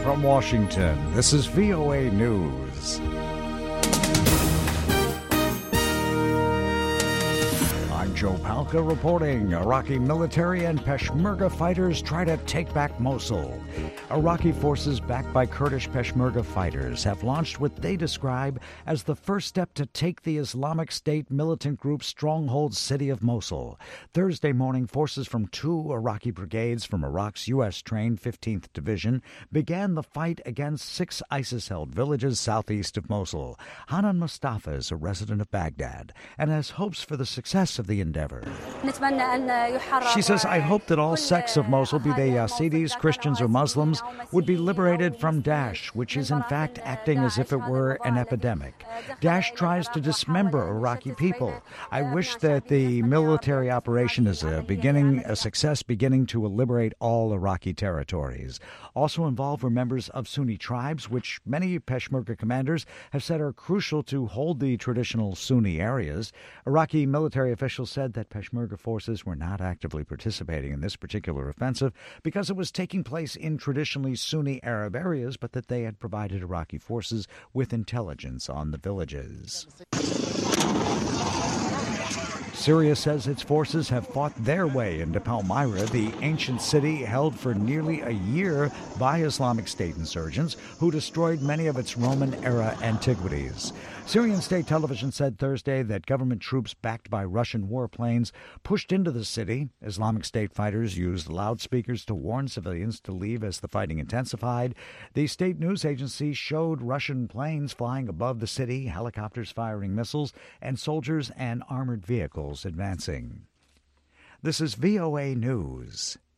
From Washington, this is VOA News. I'm Joe Palca reporting. Iraqi military and Peshmerga fighters try to take back Mosul. Iraqi forces backed by Kurdish Peshmerga fighters have launched what they describe as the first step to take the Islamic State militant group's stronghold city of Mosul. Thursday morning, forces from 2 Iraqi brigades from Iraq's U.S.-trained 15th Division began the fight against 6 ISIS-held villages southeast of Mosul. Hanan Mustafa is a resident of Baghdad and has hopes for the success of the endeavor. She says, I hope that all sects of Mosul, be they Yazidis, Christians, or Muslims, would be liberated from Daesh, which is in fact acting as if it were an epidemic. Daesh tries to dismember Iraqi people. I wish that the military operation is a success beginning to liberate all Iraqi territories. Also involved were members of Sunni tribes, which many Peshmerga commanders have said are crucial to hold the traditional Sunni areas. Iraqi military officials said that Peshmerga forces were not actively participating in this particular offensive because it was taking place in traditionally Sunni Arab areas, but that they had provided Iraqi forces with intelligence on the villages. Syria says its forces have fought their way into Palmyra, the ancient city held for nearly a year by Islamic State insurgents who destroyed many of its Roman-era antiquities. Syrian state television said Thursday that government troops backed by Russian warplanes pushed into the city. Islamic State fighters used loudspeakers to warn civilians to leave as the fighting intensified. The state news agency showed Russian planes flying above the city, helicopters firing missiles, and soldiers and armored vehicles advancing. This is VOA News.